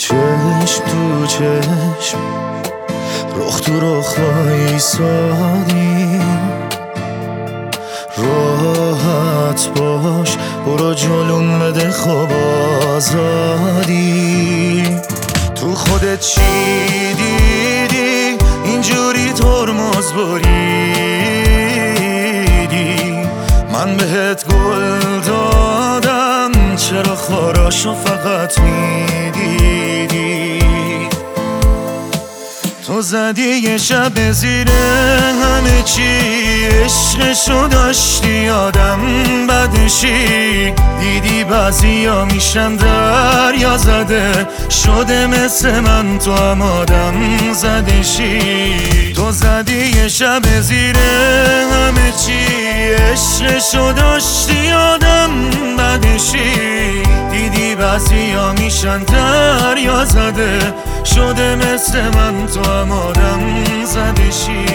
چشم تو چشم، رخ تو رخ وایسادیم. راحت باش، برو جلوم بده خواب آزادی. تو خودت چی دیدی اینجوری ترمز بریدی؟ من بهت گل دادم، چرا خاراشو فقط میدیدی؟ تو زدی یه شب زیر همه چی، عشقشو داشتی آدم بدشی. دیدی بعضیا میشن دریا زده، شده مثل من تو هم آدم زدشی. تو زدی یه شب زیر همه چی، عشقشو داشتی آدم بدشی. دیدی بعضیا میشن دریا زده، شده مثل من تو هم آدم زدشی.